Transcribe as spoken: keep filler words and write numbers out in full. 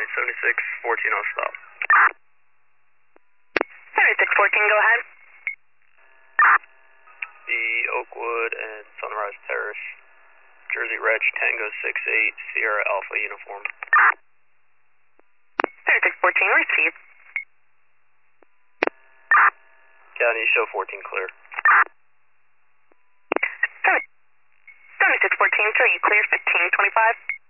County, seventy-six fourteen on stop. seventy-six fourteen, go ahead. The Oakwood and Sunrise Terrace, Jersey Reg Tango six eight, Sierra Alpha uniform. seventy-six fourteen, receive. County, show fourteen clear. seventy-six fourteen, show you clear, fifteen twenty-five.